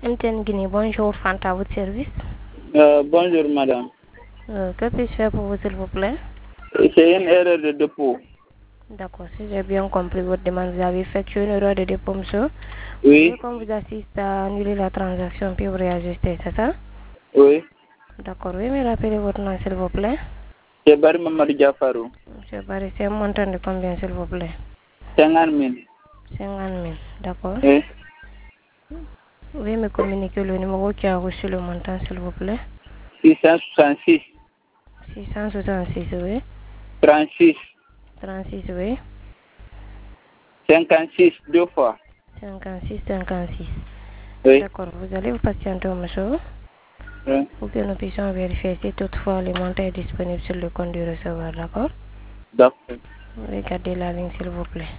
MTN Guinée, bonjour, Fanta, à votre service. Bonjour madame. Que puis-je faire pour vous, s'il vous plaît? C'est une erreur de dépôt. D'accord, si j'ai bien compris votre demande, vous avez fait une erreur de dépôt, monsieur. Oui. Vous voulez qu'on vous assiste à annuler la transaction puis vous réajuster, c'est ça? Oui. D'accord, oui, mais rappelez votre nom, s'il vous plaît. C'est Barry Mamadou Diafarou. Monsieur Barry, c'est un montant de combien, s'il vous plaît? 50 000. 50 000, d'accord. Oui. Vous pouvez me communiquer le numéro qui a reçu le montant, s'il vous plaît? 666. 666, oui. 36. 36, oui. 56, deux fois. 56, 56. Oui. D'accord, vous allez vous patienter, monsieur, Oui. pour que nous puissions vérifier si toutefois le montant est disponible sur le compte du receveur, d'accord? D'accord. Regardez la ligne, s'il vous plaît.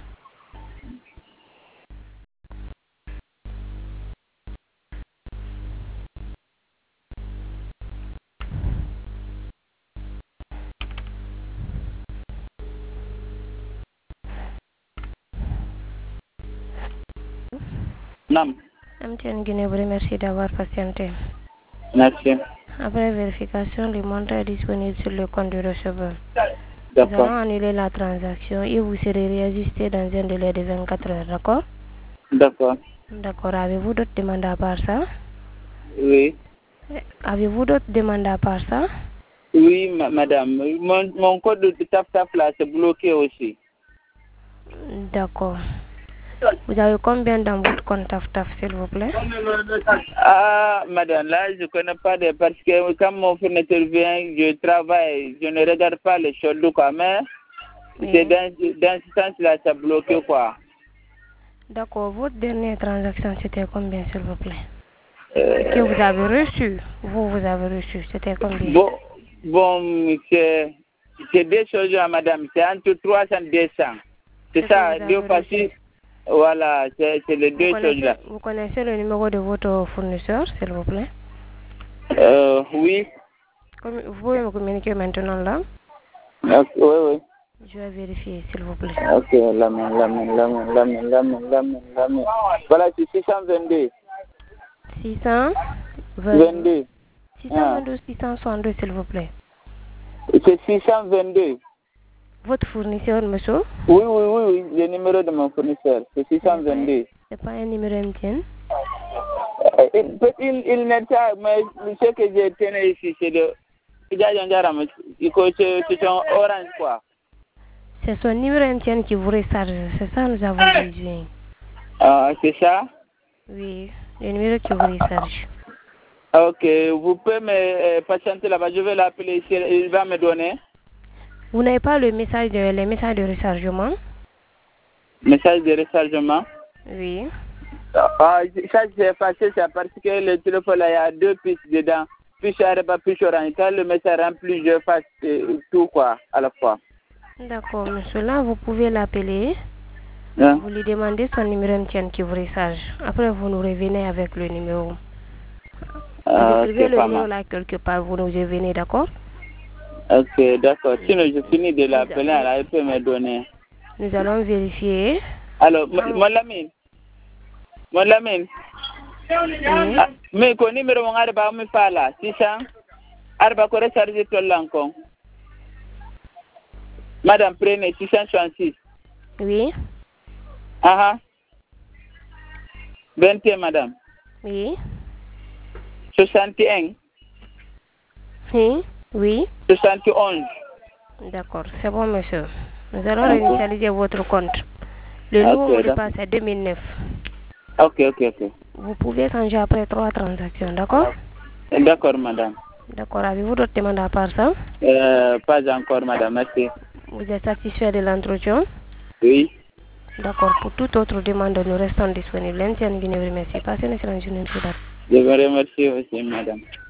Non. MTN Guinée vous remercie d'avoir patienté. Merci. Après vérification, le montant est disponible sur le compte du receveur. Nous allons D'accord. annuler la transaction et vous serez réajusté dans un délai de 24 heures, d'accord? D'accord. D'accord, avez-vous d'autres demandes à part ça? Oui. Avez-vous d'autres demandes à part ça? Oui, madame. Mon code de tap là, c'est bloqué aussi. D'accord. Vous avez combien dans votre compte TAF, s'il vous plaît? Ah, madame, là, je ne connais pas parce que quand mon fournisseur vient, je travaille, je ne regarde pas les choses, quoi, mais Oui. c'est dans ce sens-là, ça bloqué, quoi. D'accord, votre dernière transaction, c'était combien, s'il vous plaît? Que vous avez reçu, vous avez reçu, c'était combien? Bon, c'est deux choses, madame, c'est entre 300 et 200. C'est ça, deux fois six. Voilà, c'est les deux choses-là. Vous connaissez le numéro de votre fournisseur, s'il vous plaît? Oui. Vous pouvez me communiquer maintenant là? Oui, oui. Je vais vérifier, s'il vous plaît. Ok, la main. Voilà, c'est 622. 622. 622, 662, s'il vous plaît. C'est 622. Votre fournisseur, monsieur? Oui, le numéro de mon fournisseur, c'est 622. C'est pas un numéro MTN? Il n'est pas, mais ce que j'ai tenu ici, c'est le... C'est un orange, quoi. C'est son numéro MTN qui vous recharge, c'est ça nous avons besoin. Ah, c'est ça? Oui, le numéro qui vous recharge. Ok, vous pouvez me patienter là-bas, je vais l'appeler ici, il va me donner. Vous n'avez pas les messages de rechargement? Message de rechargement? Oui. Ah, ça c'est facile, c'est parce que le téléphone là, il y a deux pistes dedans. Puis Areba, puis Orange. Quand le message rempli, je fasse tout quoi, à la fois. D'accord, monsieur. Là, vous pouvez l'appeler. Hein? Vous lui demandez son numéro MTN qui vous recharge. Après, vous nous revenez avec le numéro. Vous écrivez le numéro là quelque part, vous nous revenez, d'accord? Ok, d'accord. Sinon, je finis de l'appeler, là, il peut me donner. Nous allons vérifier. Alors, mon Lamine. Oui. Mais le numéro mon Areba me parle, 600. Areba ko recharger tout l'encon. Madame, prenez 666. Oui. 21, madame. Oui. 61. Oui. 71. D'accord, c'est bon, monsieur. Nous allons réinitialiser votre compte. Le nouveau mot de passe est 2009. Ok. Vous pouvez changer après 3 transactions, d'accord? D'accord, madame. D'accord, avez-vous d'autres demandes à part ça? Pas encore, madame, merci. Vous êtes satisfait de l'entretien? Oui. D'accord, pour toute autre demande, nous restons disponibles. MTN Guinée vous remercie. Passez une excellente journée. Je vous remercie aussi, madame.